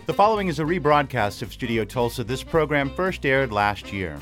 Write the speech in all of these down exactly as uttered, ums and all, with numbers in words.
The following is a rebroadcast of Studio Tulsa. This program first aired last year.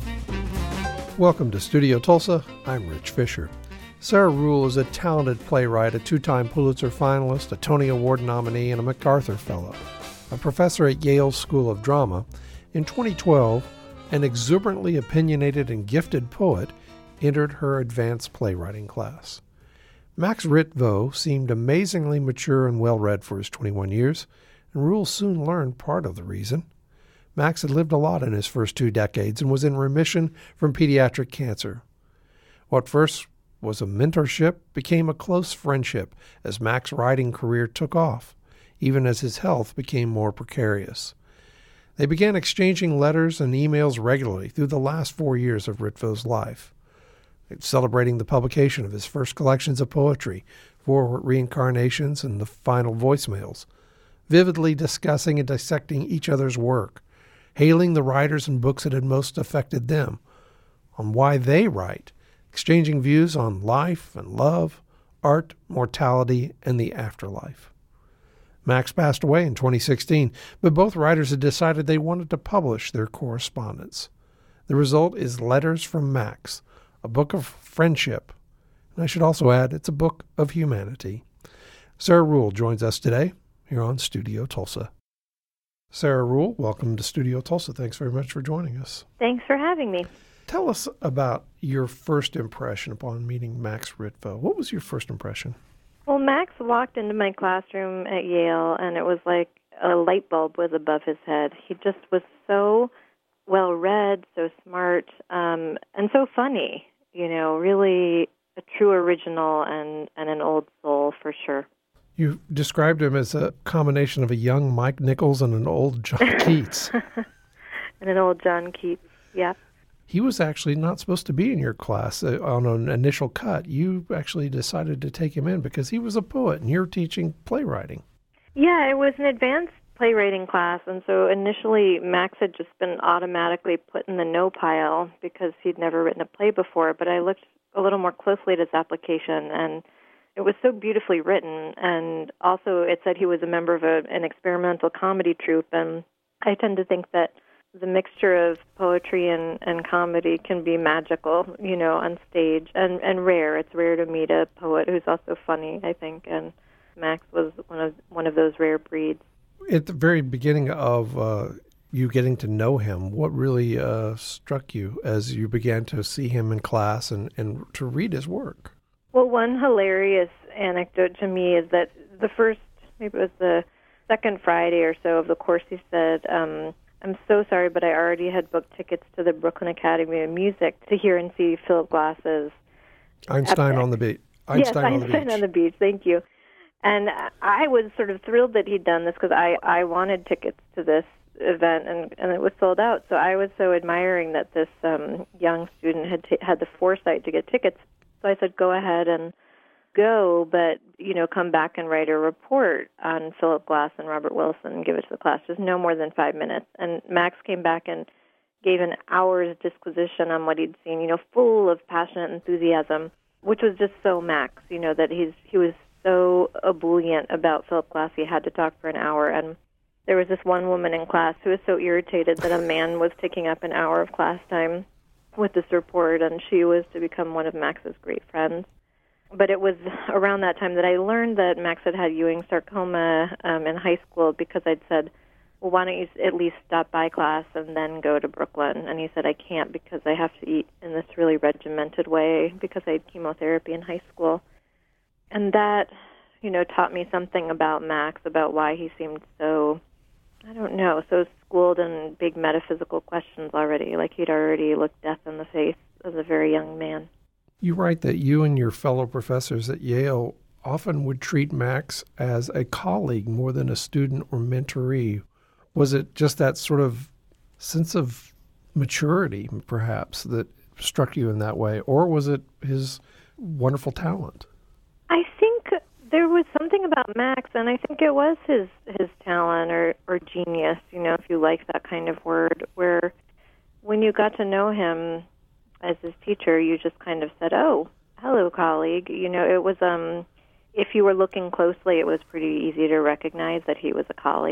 Welcome to Studio Tulsa. I'm Rich Fisher. Sarah Ruhl is a talented playwright, a two-time Pulitzer finalist, a Tony Award nominee, and a MacArthur Fellow. A professor at Yale School of Drama, in twenty twelve, an exuberantly opinionated and gifted poet entered her advanced playwriting class. Max Rittvo seemed amazingly mature and well-read for his twenty-one years, and Ruhl soon learned part of the reason. Max had lived a lot in his first two decades and was in remission from pediatric cancer. What first was a mentorship became a close friendship as Max's writing career took off, even as his health became more precarious. They began exchanging letters and emails regularly through the last four years of Rittvo's life, celebrating the publication of his first collections of poetry, Four Reincarnations and the Final Voicemails, vividly discussing and dissecting each other's work, hailing the writers and books that had most affected them, on why they write, exchanging views on life and love, art, mortality, and the afterlife. Max passed away in twenty sixteen, but both writers had decided they wanted to publish their correspondence. The result is Letters from Max, a book of friendship. And I should also add, it's a book of humanity. Sarah Ruhl joins us today here on Studio Tulsa. Sarah Ruhl, welcome to Studio Tulsa. Thanks very much for joining us. Thanks for having me. Tell us about your first impression upon meeting Max Rittvo. What was your first impression? Well, Max walked into my classroom at Yale, and it was like a light bulb was above his head. He just was so well-read, so smart, um, and so funny. You know, really a true original and, and an old soul for sure. You described him as a combination of a young Mike Nichols and an old John Keats. And an old John Keats, yeah. He was actually not supposed to be in your class uh, on an initial cut. You actually decided to take him in because he was a poet and you're teaching playwriting. Yeah, it was an advanced playwriting class, and so initially Max had just been automatically put in the no pile because he'd never written a play before, but I looked a little more closely at his application, and it was so beautifully written, and also it said he was a member of a, an experimental comedy troupe, and I tend to think that the mixture of poetry and, and comedy can be magical, you know, on stage, and, and rare. It's rare to meet a poet who's also funny, I think, and Max was one of one of those rare breeds. At the very beginning of uh, you getting to know him, what really uh, struck you as you began to see him in class and, and to read his work? Well, one hilarious anecdote to me is that the first, maybe it was the second Friday or so of the course, he said, um, I'm so sorry, but I already had booked tickets to the Brooklyn Academy of Music to hear and see Philip Glass's Einstein epic. on the Beach. Einstein, yes, on, Einstein the on the Beach. Thank you. And I was sort of thrilled that he'd done this because I, I wanted tickets to this event, and, and it was sold out. So I was so admiring that this um, young student had t- had the foresight to get tickets. So I said, go ahead and go, but, you know, come back and write a report on Philip Glass and Robert Wilson and give it to the class. Just no more than five minutes. And Max came back and gave an hour's disquisition on what he'd seen, you know, full of passionate enthusiasm, which was just so Max, you know, that he's he was so ebullient about Philip Glass, he had to talk for an hour. And there was this one woman in class who was so irritated that a man was taking up an hour of class time with this report, and she was to become one of Max's great friends. But it was around that time that I learned that Max had had Ewing sarcoma um, in high school because I'd said, well, why don't you at least stop by class and then go to Brooklyn? And he said, I can't because I have to eat in this really regimented way because I had chemotherapy in high school. And that, you know, taught me something about Max, about why he seemed so, I don't know, so schooled in big metaphysical questions already, like he'd already looked death in the face as a very young man. You write that you and your fellow professors at Yale often would treat Max as a colleague more than a student or mentoree. Was it just that sort of sense of maturity, perhaps, that struck you in that way, or was it his wonderful talent? I think there was something about Max, and I think it was his, his talent or, or genius, you know, if you like that kind of word, where when you got to know him as his teacher, you just kind of said, oh, hello, colleague. You know, it was, um, if you were looking closely, it was pretty easy to recognize that he was a colleague.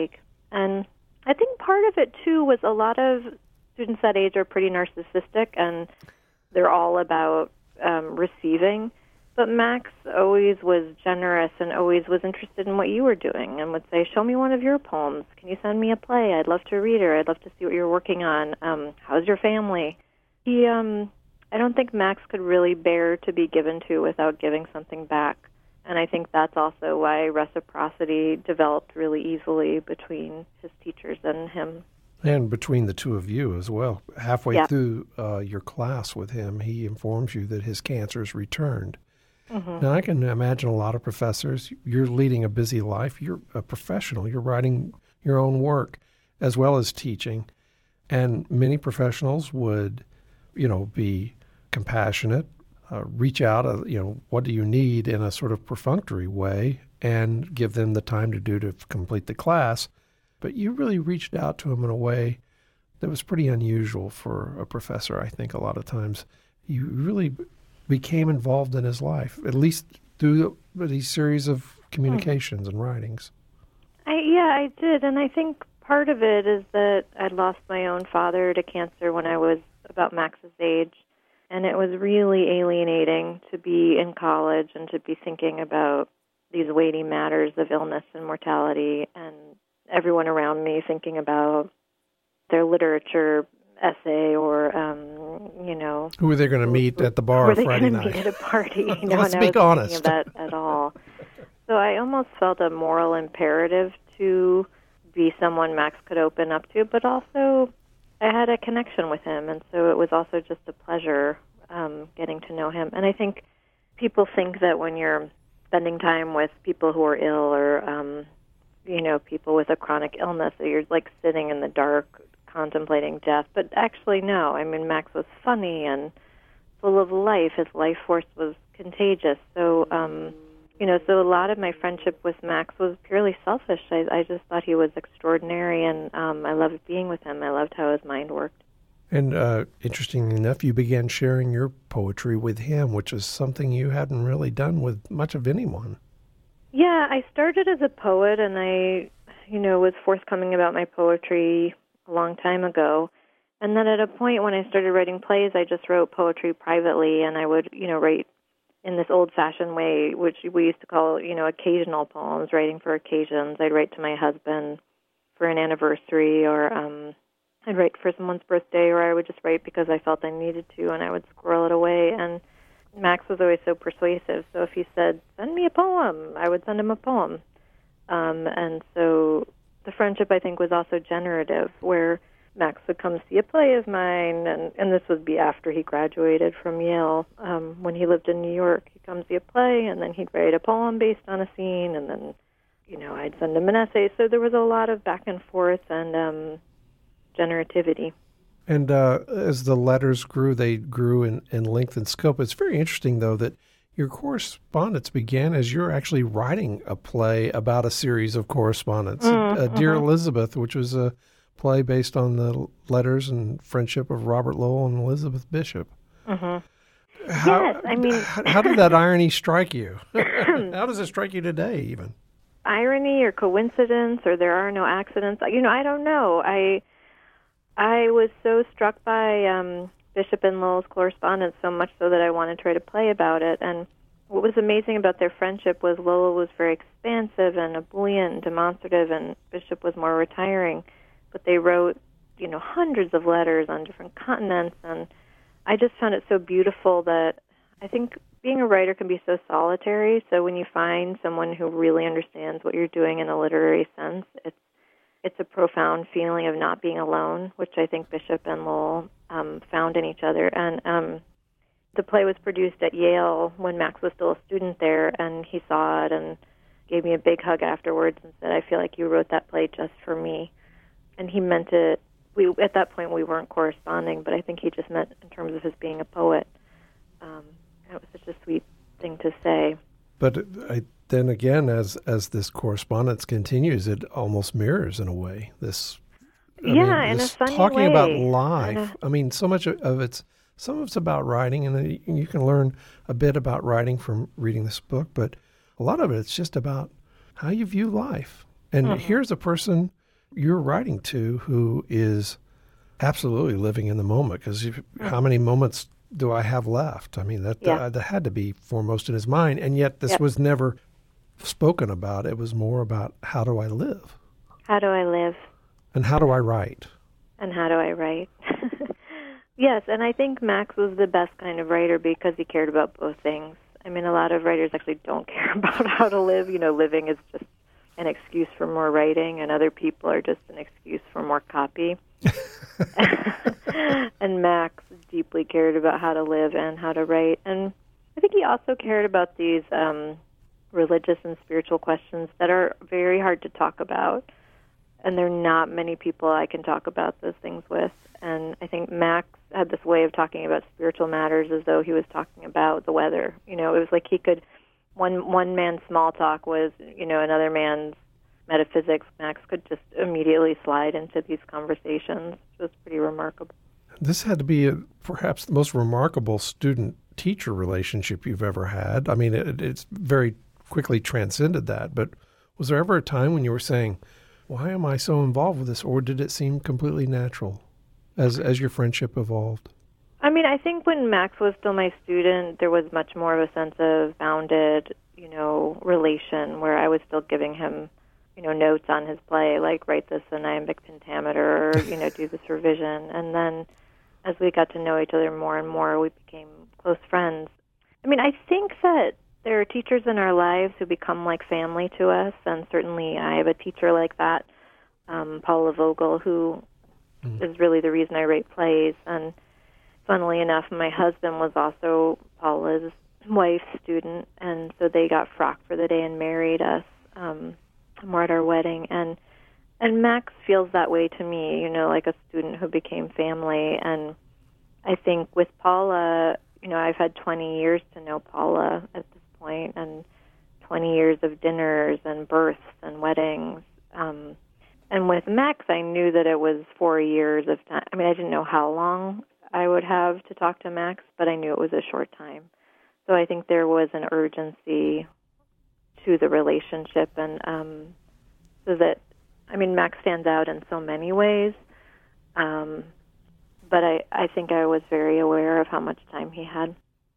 And I think part of it, too, was a lot of students that age are pretty narcissistic, and they're all about um, receiving. But Max always was generous and always was interested in what you were doing and would say, show me one of your poems. Can you send me a play? I'd love to read it. I'd love to see what you're working on. Um, how's your family? He, um, I don't think Max could really bear to be given to without giving something back. And I think that's also why reciprocity developed really easily between his teachers and him. And between the two of you as well. Halfway yeah. through uh, your class with him, he informs you that his cancer's returned. Mm-hmm. Now, I can imagine a lot of professors, you're leading a busy life, you're a professional, you're writing your own work as well as teaching, and many professionals would, you know, be compassionate, uh, reach out, uh, you know, what do you need in a sort of perfunctory way and give them the time to do to complete the class. But you really reached out to him in a way that was pretty unusual for a professor, I think, a lot of times. You really became involved in his life, at least through these series of communications and writings. I, yeah, I did. And I think part of it is that I lost my own father to cancer when I was about Max's age. And it was really alienating to be in college and to be thinking about these weighty matters of illness and mortality, and everyone around me thinking about their literature essay or, um, you know... Who were they going to meet at the bar Friday night? Who were they going to meet at a party? No, Let's no, be I wasn't honest. thinking of that at all. So I almost felt a moral imperative to be someone Max could open up to, but also I had a connection with him, and so it was also just a pleasure um, getting to know him. And I think people think that when you're spending time with people who are ill or, um, you know, people with a chronic illness, that you're like sitting in the dark contemplating death. But actually, no. I mean, Max was funny and full of life. His life force was contagious. So, um, you know, so a lot of my friendship with Max was purely selfish. I, I just thought he was extraordinary, and um, I loved being with him. I loved how his mind worked. And uh, interestingly enough, you began sharing your poetry with him, which is something you hadn't really done with much of anyone. Yeah, I started as a poet, and I, you know, was forthcoming about my poetry a long time ago. And then at a point when I started writing plays, I just wrote poetry privately, and I would, you know, write in this old-fashioned way, which we used to call, you know, occasional poems, writing for occasions. I'd write to my husband for an anniversary, or um, I'd write for someone's birthday, or I would just write because I felt I needed to, and I would squirrel it away. And Max was always so persuasive, so if he said, send me a poem, I would send him a poem. Um, and so the friendship, I think, was also generative, where Max would come see a play of mine, and, and this would be after he graduated from Yale. Um, when he lived in New York, he'd come see a play, and then he'd write a poem based on a scene, and then, you know, I'd send him an essay. So there was a lot of back and forth and um, generativity. And uh, as the letters grew, they grew in, in length and scope. It's very interesting, though, that your correspondence began as you're actually writing a play about a series of correspondence. Mm-hmm. Uh, Dear Elizabeth, which was a play based on the letters and friendship of Robert Lowell and Elizabeth Bishop. Mm-hmm. How, yes, I mean... how, how did that irony strike you? How does it strike you today, even? Irony or coincidence, or there are no accidents. You know, I don't know. I... I was so struck by um, Bishop and Lowell's correspondence, so much so that I wanted to write a play about it. And what was amazing about their friendship was Lowell was very expansive and ebullient and demonstrative, and Bishop was more retiring. But they wrote, you know, hundreds of letters on different continents, and I just found it so beautiful that I think being a writer can be so solitary. So when you find someone who really understands what you're doing in a literary sense, it's It's a profound feeling of not being alone, which I think Bishop and Lowell um, found in each other. And um, the play was produced at Yale when Max was still a student there, and he saw it and gave me a big hug afterwards and said, I feel like you wrote that play just for me. And he meant it. We At that point, we weren't corresponding, but I think he just meant in terms of his being a poet. Um, it was such a sweet thing to say. But I, then again, as as this correspondence continues, it almost mirrors in a way this. I yeah, mean, in this a funny talking way. about life. A... I mean, so much of it's some of it's about writing, and you can learn a bit about writing from reading this book. But a lot of it, it's just about how you view life. And mm-hmm. here's a person you're writing to who is absolutely living in the moment, because how many moments do I have left? I mean, that, Yeah. uh, that had to be foremost in his mind, and yet this Yep. was never spoken about. It was more about, how do I live? How do I live? And how do I write? And how do I write? Yes, and I think Max was the best kind of writer because he cared about both things. I mean, a lot of writers actually don't care about how to live. You know, living is just an excuse for more writing, and other people are just an excuse for more copy. And Max deeply cared about how to live and how to write. And I think he also cared about these um, religious and spiritual questions that are very hard to talk about. And there are not many people I can talk about those things with. And I think Max had this way of talking about spiritual matters as though he was talking about the weather. You know, it was like he could, one one man's small talk was, you know, another man's metaphysics. Max could just immediately slide into these conversations. It was pretty remarkable. This had to be a, perhaps the most remarkable student-teacher relationship you've ever had. I mean, it, it's very quickly transcended that. But was there ever a time when you were saying, why am I so involved with this? Or did it seem completely natural as as your friendship evolved? I mean, I think when Max was still my student, there was much more of a sense of bounded, you know, relation where I was still giving him, you know, notes on his play, like write this in iambic pentameter or, you know, do this revision. And then as we got to know each other more and more, we became close friends. I mean, I think that there are teachers in our lives who become like family to us, and certainly I have a teacher like that, um, Paula Vogel, who mm. is really the reason I write plays. And funnily enough, my husband was also Paula's wife's student, and so they got frocked for the day and married us. Um, we're at our wedding, and and Max feels that way to me, you know, like a student who became family. And I think with Paula, you know, I've had twenty years to know Paula at this point, and twenty years of dinners and births and weddings. Um, and with Max, I knew that it was four years of time. I mean, I didn't know how long I would have to talk to Max, but I knew it was a short time. So I think there was an urgency to the relationship, and um, so that, I mean, Max stands out in so many ways, um, but I, I think I was very aware of how much time he had.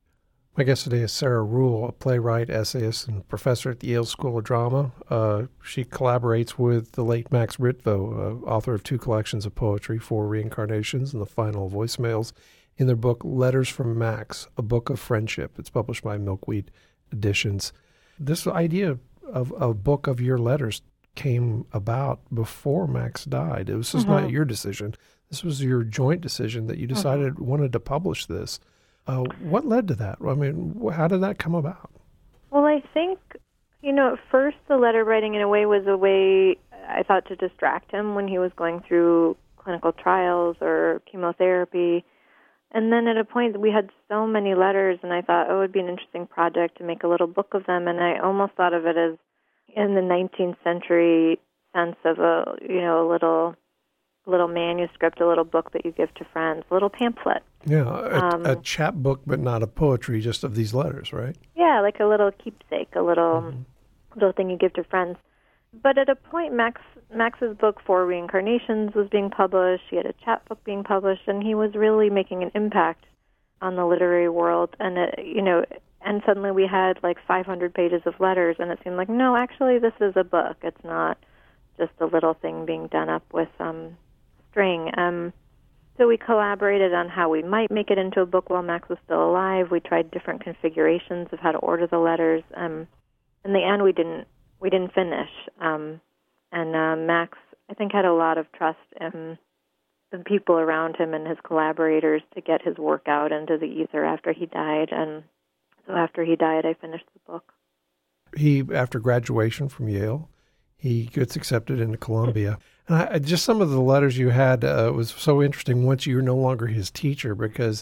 My guest today is Sarah Ruhl, a playwright, essayist, and professor at the Yale School of Drama. Uh, she collaborates with the late Max Britvo, uh, author of two collections of poetry, Four Reincarnations and The Final Voicemails, in their book Letters from Max, A Book of Friendship. It's published by Milkweed Editions. This idea of a book of your letters came about before Max died. It was just mm-hmm. not your decision. This was your joint decision that you decided mm-hmm. wanted to publish this. Uh, what led to that? I mean, how did that come about? Well, I think, you know, at first the letter writing in a way was a way, I thought, to distract him when he was going through clinical trials or chemotherapy. And then at a point we had so many letters, and I thought, oh, it would be an interesting project to make a little book of them. And I almost thought of it as in the nineteenth century sense of a, you know, a little little manuscript, a little book that you give to friends, a little pamphlet. Yeah, a, um, a chapbook, but not a poetry, just of these letters, right? Yeah, like a little keepsake, a little mm-hmm. little thing you give to friends. But at a point, Max Max's book, Four Reincarnations, was being published. He had a chapbook being published, and he was really making an impact on the literary world. And, it, you know, and suddenly we had like five hundred pages of letters, and it seemed like, no, actually, this is a book. It's not just a little thing being done up with um, string. Um, so we collaborated on how we might make it into a book while Max was still alive. We tried different configurations of how to order the letters. Um, in the end, we didn't we didn't finish. Um, and uh, Max, I think, had a lot of trust in the people around him and his collaborators to get his work out into the ether after he died. And so after he died, I finished the book. He, after graduation from Yale, he gets accepted into Columbia. And I, just some of the letters you had uh, was so interesting once you're no longer his teacher, because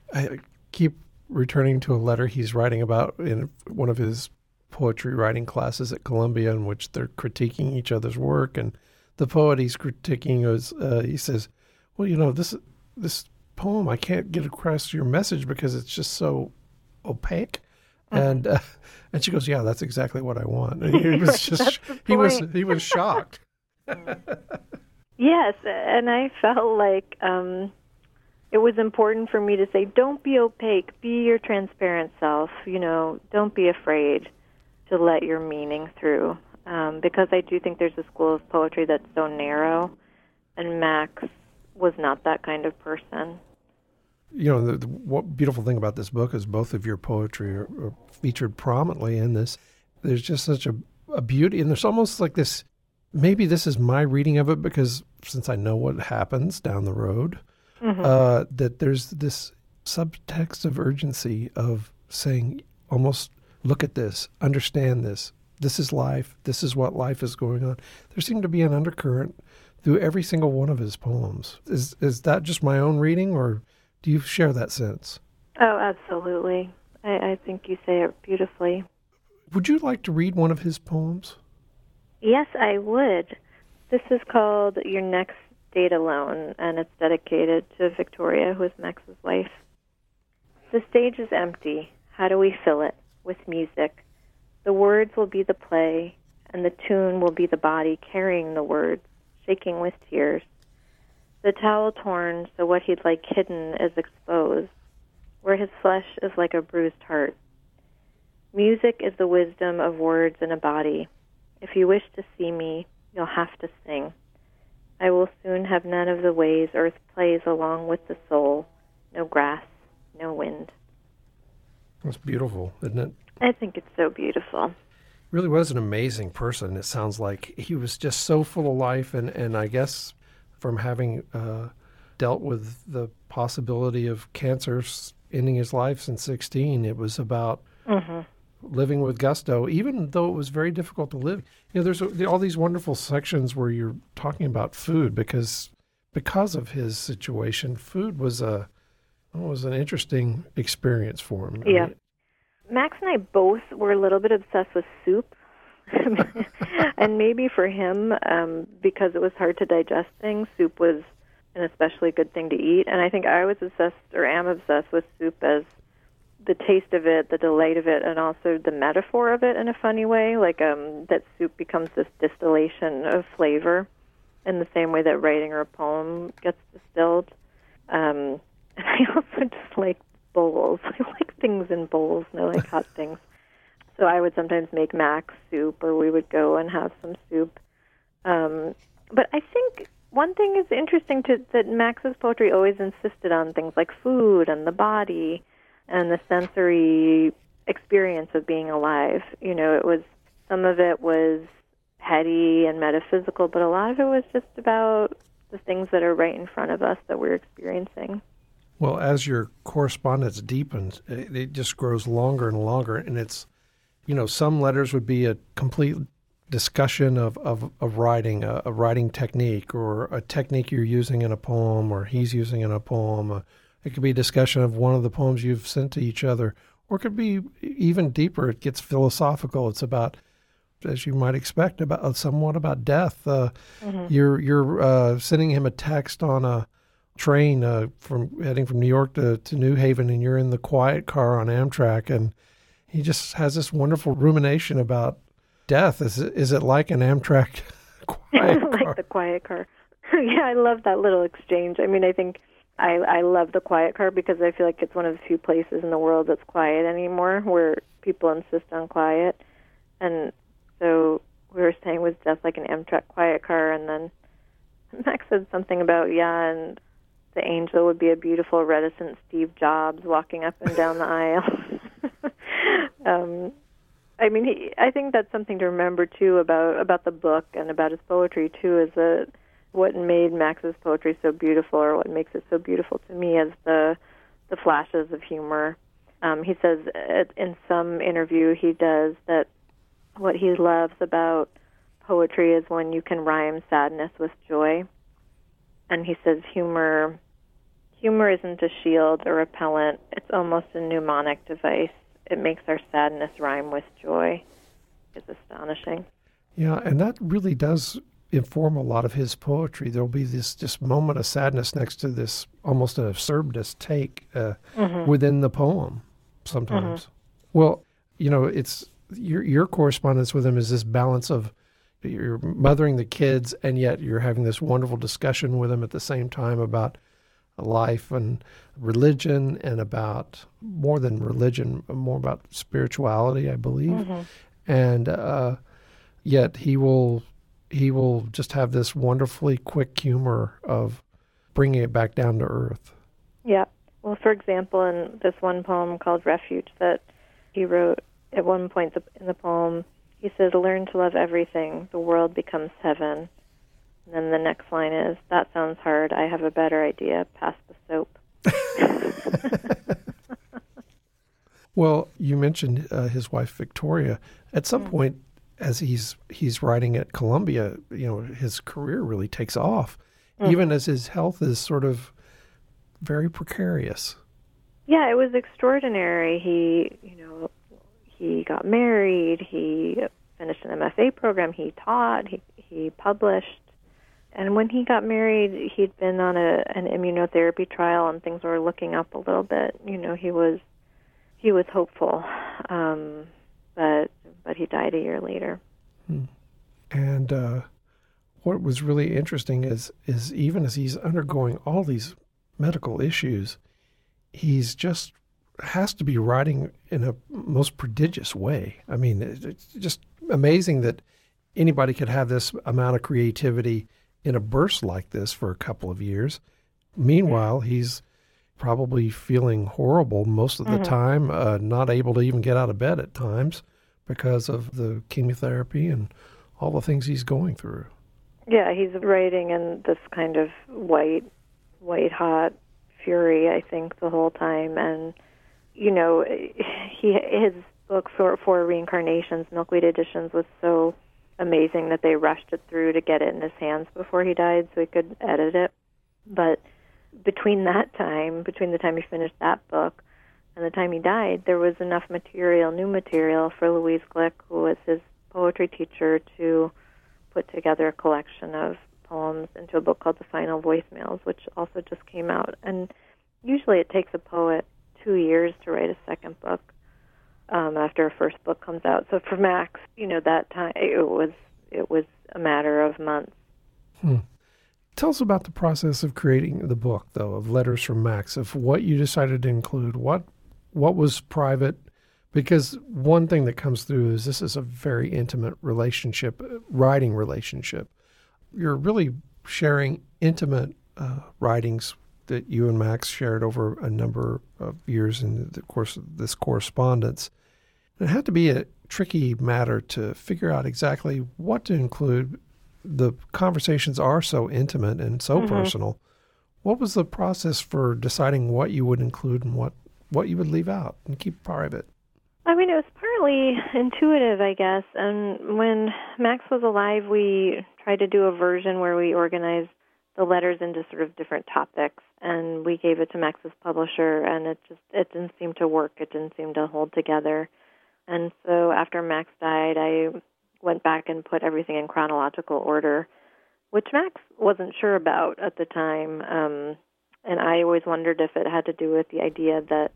I keep returning to a letter he's writing about in one of his poetry writing classes at Columbia, in which they're critiquing each other's work. And the poet he's critiquing is, uh, he says, well, you know, this this poem, I can't get across your message because it's just so opaque. Mm-hmm. And uh, and she goes, yeah, that's exactly what I want. And he was just he was he was shocked. Yes, and I felt like um, it was important for me to say, don't be opaque, be your transparent self, you know, don't be afraid to let your meaning through, um, because I do think there's a school of poetry that's so narrow, and Max was not that kind of person. You know, the, the what beautiful thing about this book is both of your poetry are, are featured prominently in this. There's just such a, a beauty, and there's almost like this, maybe this is my reading of it because since I know what happens down the road, mm-hmm. uh, that there's this subtext of urgency of saying almost, look at this, understand this, this is life, this is what life is going on. There seemed to be an undercurrent through every single one of his poems. Is is that just my own reading, or do you share that sense? Oh, absolutely. I, I think you say it beautifully. Would you like to read one of his poems? Yes, I would. This is called Your Next Date Alone, and it's dedicated to Victoria, who is Max's wife. The stage is empty. How do we fill it? With music. The words will be the play, and the tune will be the body carrying the words, shaking with tears. The towel torn, so what he'd like hidden is exposed, where his flesh is like a bruised heart. Music is the wisdom of words in a body. If you wish to see me, you'll have to sing. I will soon have none of the ways earth plays along with the soul. No grass, no wind. That's beautiful, isn't it? I think it's so beautiful. Really was an amazing person. It sounds like he was just so full of life, and, and I guess from having uh, dealt with the possibility of cancer ending his life since sixteen, it was about mm-hmm. living with gusto, even though it was very difficult to live. You know, there's a, all these wonderful sections where you're talking about food because because of his situation, food was a was an interesting experience for him. Yeah. Max and I both were a little bit obsessed with soup. And maybe for him, um, because it was hard to digest things, soup was an especially good thing to eat. And I think I was obsessed, or am obsessed, with soup as the taste of it, the delight of it, and also the metaphor of it in a funny way, like um, that soup becomes this distillation of flavor in the same way that writing or a poem gets distilled. Um, and I also just like bowls. I like things in bowls, and I like hot things. So I would sometimes make Max soup, or we would go and have some soup. Um, but I think one thing is interesting to, that Max's poetry always insisted on things like food and the body and the sensory experience of being alive. You know, it was, some of it was heady and metaphysical, but a lot of it was just about the things that are right in front of us that we're experiencing. Well, as your correspondence deepens, it just grows longer and longer, and it's, you know, some letters would be a complete discussion of, of, of writing, a, a writing technique, or a technique you're using in a poem, or he's using in a poem. Uh, it could be a discussion of one of the poems you've sent to each other, or it could be even deeper. It gets philosophical. It's about, as you might expect, about somewhat about death. Uh, mm-hmm. You're you're uh, sending him a text on a train uh, from heading from New York to, to New Haven, and you're in the quiet car on Amtrak, and he just has this wonderful rumination about death. Is it, is it like an Amtrak quiet car? Like the quiet car. Yeah, I love that little exchange. I mean, I think I, I love the quiet car because I feel like it's one of the few places in the world that's quiet anymore, where people insist on quiet. And so we were saying, was death like an Amtrak quiet car? And then Max said something about, yeah, and the angel would be a beautiful, reticent Steve Jobs walking up and down the aisle. um, I mean, he, I think that's something to remember, too, about, about the book and about his poetry, too, is that what made Max's poetry so beautiful, or what makes it so beautiful to me, is the the flashes of humor. Um, he says in some interview he does that what he loves about poetry is when you can rhyme sadness with joy. And he says humor humor isn't a shield or repellent. It's almost a mnemonic device. It makes our sadness rhyme with joy. It's astonishing. Yeah, and that really does inform a lot of his poetry. There'll be this just moment of sadness next to this almost an absurdist take uh, mm-hmm. within the poem sometimes. Mm-hmm. Well, you know, it's your your correspondence with him is this balance of, you're mothering the kids, and yet you're having this wonderful discussion with them at the same time about life and religion, and about more than religion, more about spirituality, I believe. Mm-hmm. And uh, yet he will he will just have this wonderfully quick humor of bringing it back down to earth. Yeah. Well, for example, in this one poem called Refuge that he wrote, at one point in the poem, he says, "Learn to love everything, the world becomes heaven." And then the next line is, "That sounds hard, I have a better idea, pass the soap." Well, you mentioned uh, his wife, Victoria. At some mm-hmm. point, as he's he's writing at Columbia, you know, his career really takes off, mm-hmm. even as his health is sort of very precarious. Yeah, it was extraordinary. He, you know, he got married, he finished an M F A program, he taught, he he published. And when he got married, he'd been on a an immunotherapy trial, and things were looking up a little bit. You know, he was he was hopeful, um, but but he died a year later. Hmm. And uh, what was really interesting is is even as he's undergoing all these medical issues, he's just has to be writing in a most prodigious way. I mean, it's just amazing that anybody could have this amount of creativity in a burst like this for a couple of years. Meanwhile, he's probably feeling horrible most of the mm-hmm. time, uh, not able to even get out of bed at times because of the chemotherapy and all the things he's going through. Yeah, he's writing in this kind of white, white hot fury, I think, the whole time. And, you know, he his book for, for Reincarnations, Milkweed Editions, was so amazing that they rushed it through to get it in his hands before he died so he could edit it. But between that time, between the time he finished that book and the time he died, there was enough material, new material, for Louise Glick, who was his poetry teacher, to put together a collection of poems into a book called The Final Voicemails, which also just came out. And usually it takes a poet two years to write a second book um, after a first book comes out. So for Max, you know, that time it was it was a matter of months. Hmm. Tell us about the process of creating the book, though, of Letters from Max, of what you decided to include, what what was private, because one thing that comes through is this is a very intimate relationship, writing relationship. You're really sharing intimate uh, writings that you and Max shared over a number of years in the course of this correspondence. And it had to be a tricky matter to figure out exactly what to include. The conversations are so intimate and so mm-hmm. personal. What was the process for deciding what you would include and what, what you would leave out and keep private? I mean, it was partly intuitive, I guess. And when Max was alive, we tried to do a version where we organized the letters into sort of different topics, and we gave it to Max's publisher, and it just it didn't seem to work. It didn't seem to hold together. And so after Max died, I went back and put everything in chronological order, which Max wasn't sure about at the time. Um, and I always wondered if it had to do with the idea that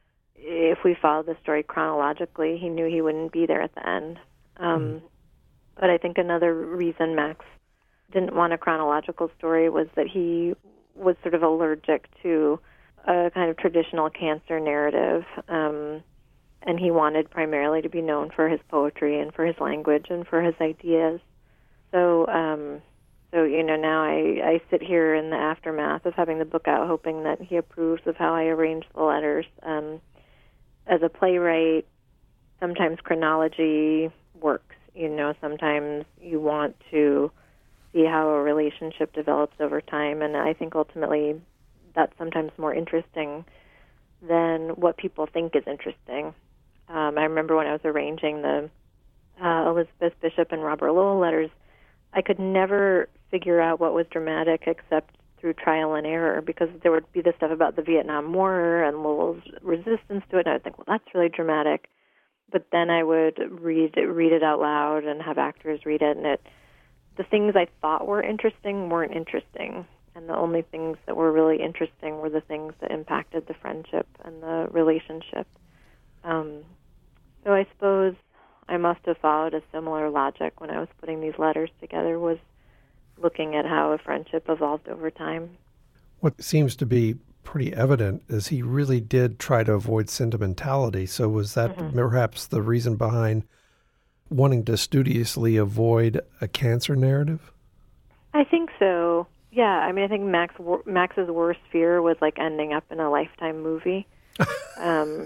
if we followed the story chronologically, he knew he wouldn't be there at the end. Um, mm. But I think another reason Max didn't want a chronological story was that he was sort of allergic to a kind of traditional cancer narrative. Um, and he wanted primarily to be known for his poetry and for his language and for his ideas. So, um, so you know, now I, I sit here in the aftermath of having the book out, hoping that he approves of how I arrange the letters. Um, as a playwright, sometimes chronology works. You know, sometimes you want to see how a relationship develops over time, and I think ultimately that's sometimes more interesting than what people think is interesting. Um, I remember when I was arranging the uh, Elizabeth Bishop and Robert Lowell letters, I could never figure out what was dramatic except through trial and error, because there would be this stuff about the Vietnam War and Lowell's resistance to it, and I would think, well, that's really dramatic. But then I would read read it out loud and have actors read it, and it the things I thought were interesting weren't interesting. And the only things that were really interesting were the things that impacted the friendship and the relationship. Um, so I suppose I must have followed a similar logic when I was putting these letters together, was looking at how a friendship evolved over time. What seems to be pretty evident is he really did try to avoid sentimentality. So was that mm-hmm. perhaps the reason behind wanting to studiously avoid a cancer narrative? I think so. Yeah, I mean, I think Max Max's worst fear was like ending up in a Lifetime movie. um,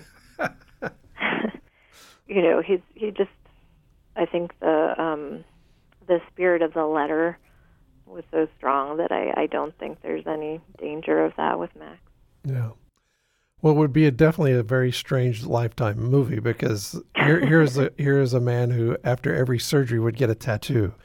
you know, he's he just. I think the um, the spirit of the letter was so strong that I, I don't think there's any danger of that with Max. Yeah. Well, it would be a, definitely a very strange Lifetime movie, because here, here's a here's a man who, after every surgery, would get a tattoo.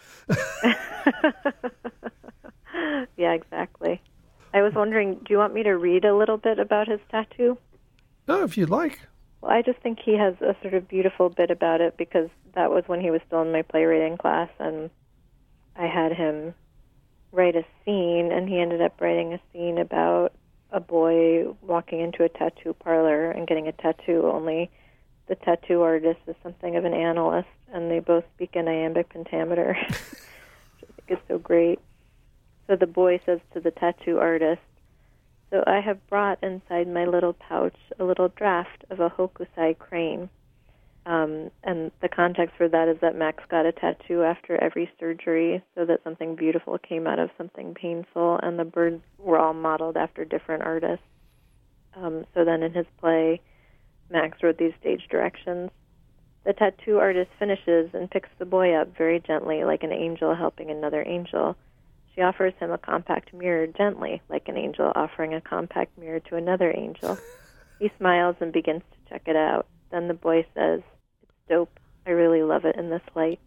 Yeah, exactly. I was wondering, do you want me to read a little bit about his tattoo? No, if you'd like. Well, I just think he has a sort of beautiful bit about it, because that was when he was still in my playwriting class, and I had him write a scene, and he ended up writing a scene about a boy walking into a tattoo parlor and getting a tattoo, only the tattoo artist is something of an analyst, and they both speak in iambic pentameter, which I think is so great. So the boy says to the tattoo artist, "So I have brought inside my little pouch a little draft of a hokusai crane." Um, and the context for that is that Max got a tattoo after every surgery so that something beautiful came out of something painful, and the birds were all modeled after different artists. Um, so then in his play, Max wrote these stage directions. The tattoo artist finishes and picks the boy up very gently, like an angel helping another angel. She offers him a compact mirror gently, like an angel offering a compact mirror to another angel. He smiles and begins to check it out. Then the boy says, "It's dope. I really love it in this light."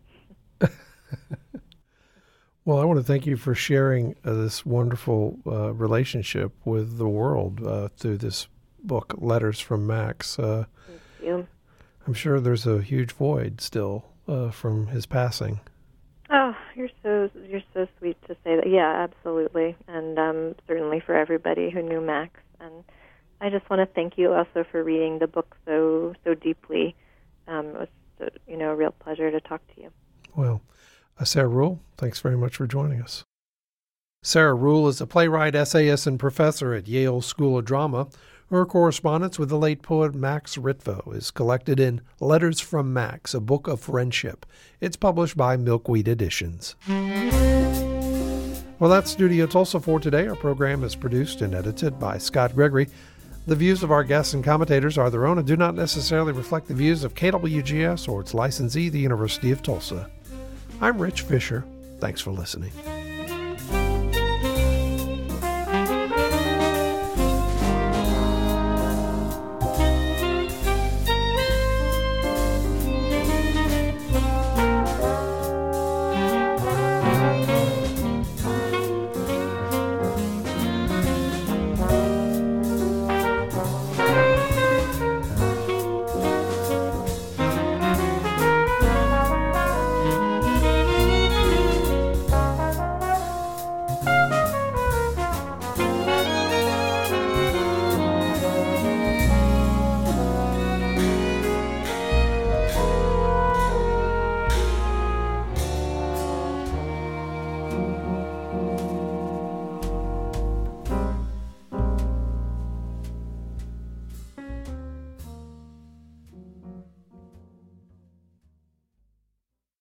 Well, I want to thank you for sharing uh, this wonderful uh, relationship with the world uh, through this book, Letters from Max. Uh, thank you. I'm sure there's a huge void still uh, from his passing. Oh, you're so you're so sweet to say that. Yeah, absolutely, and um, certainly for everybody who knew Max. And I just want to thank you also for reading the book so so deeply. Um, it was so, you know a real pleasure to talk to you. Well, uh, Sarah Ruhl, thanks very much for joining us. Sarah Ruhl is a playwright, essayist, and professor at Yale School of Drama. Her correspondence with the late poet Max Ritvo is collected in Letters from Max, a book of friendship. It's published by Milkweed Editions. Well, that's Studio Tulsa for today. Our program is produced and edited by Scott Gregory. The views of our guests and commentators are their own and do not necessarily reflect the views of K W G S or its licensee, the University of Tulsa. I'm Rich Fisher. Thanks for listening.